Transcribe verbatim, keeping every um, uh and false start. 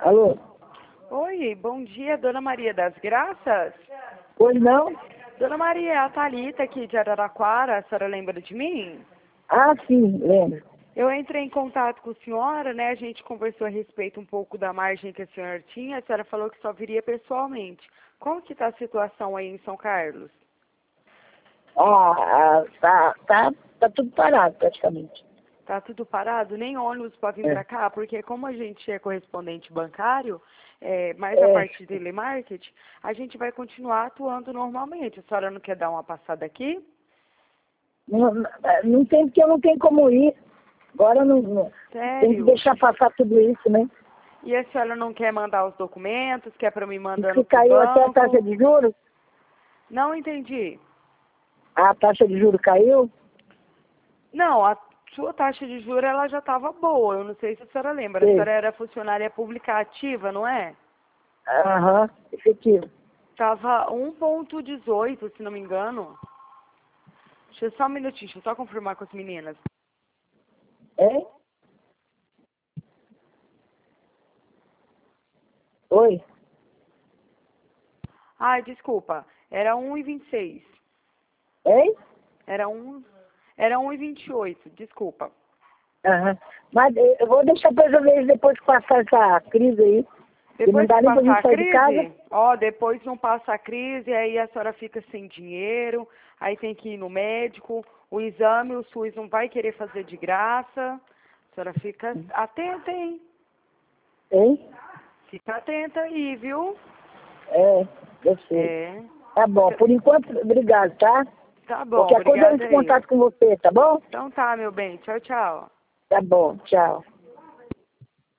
Alô? Oi, bom dia, Dona Maria das Graças. Pois não? Dona Maria, é a Thalita aqui de Araraquara, a senhora lembra de mim? Ah, sim, lembro. Eu entrei em contato com a senhora, né? A gente conversou a respeito um pouco da margem que a senhora tinha. A senhora falou que só viria pessoalmente. Como que está a situação aí em São Carlos? Ah, ah, tá, tá, tá tudo parado praticamente. Tá tudo parado? Nem ônibus pode vir É. para cá? Porque como a gente é correspondente bancário, é, mais a É. parte de telemarketing, a gente vai continuar atuando normalmente. A senhora não quer dar uma passada aqui? Não, não não tem, porque eu não tenho como ir. Agora não, não tem que Sério? deixar passar tudo isso, né? E a senhora não quer mandar os documentos, quer para mim E mandando se pro caiu até a banco? taxa de juros, Não entendi. a taxa de juros caiu? Não, a sua taxa de juros ela já estava boa. Eu não sei se a senhora lembra. A Sim. senhora era funcionária pública ativa, não é? Aham, efetivo. Tava um ponto dezoito, se não me engano. Deixa eu só um minutinho, deixa eu só confirmar com as meninas. É? Oi? Ai, desculpa. Era um e vinte e seis. Hein? Era um, era um e vinte e oito, desculpa. Aham. Mas eh, eu vou deixar para resolver depois que passar essa crise aí. Que não Depois dá que nem pra passar gente a sair de casa. crise, ó, depois não passa a crise, aí a senhora fica sem dinheiro, aí tem que ir no médico, o exame o SUS não vai querer fazer de graça. A senhora fica atenta, hein? Hein? Fica atenta aí, viu? É, eu sei. É. Tá bom, por enquanto, obrigado, tá? Tá bom, Qualquer coisa eu entro obrigada em aí. contato com você, tá bom? Então tá, meu bem. Tchau, tchau. Tá bom, tchau.